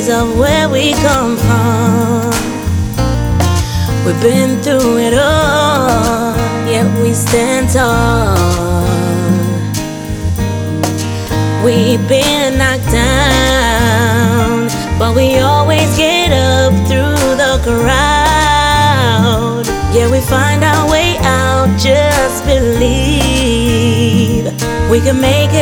because of where we come from. We've been through it all, yet we stand tall. We've been knocked down, but we always get up through the crowd. Yeah, we find our way out, just believe we can make it.